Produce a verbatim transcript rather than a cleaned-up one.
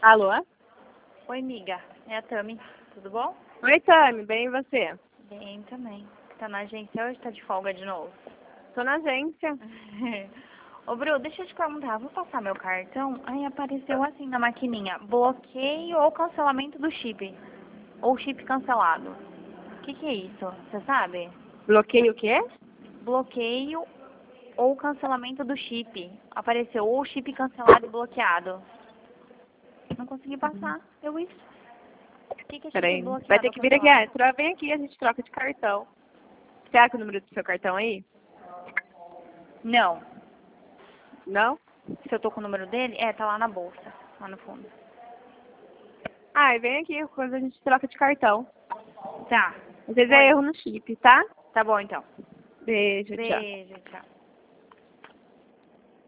Alô? Oi, amiga. É a Tami. Tudo bom? Oi, Tami. Bem, e você? Bem também. Tá na agência hoje? Tá de folga de novo? Tô na agência. Ô, Bru, deixa eu te perguntar. Vou passar meu cartão. Aí apareceu assim na maquininha. Bloqueio ou cancelamento do chip. Ou chip cancelado. O que que é isso? Você sabe? Bloqueio o quê? Bloqueio ou cancelamento do chip. Apareceu ou chip cancelado e bloqueado. Não consegui passar. Eu isso. O que que é chip Peraí. bloqueado Vai ter ou que vir aqui. cancelado? Ah, tra- vem aqui, a gente troca de cartão. Você acha o número do seu cartão aí? Não. Não? Se eu tô com o número dele? É, tá lá na bolsa. Lá no fundo. Ah, vem aqui, quando a gente troca de cartão. Tá. Às vezes é Oi. erro no chip, tá? Tá bom, então. Beijo, tchau. Beijo, tchau.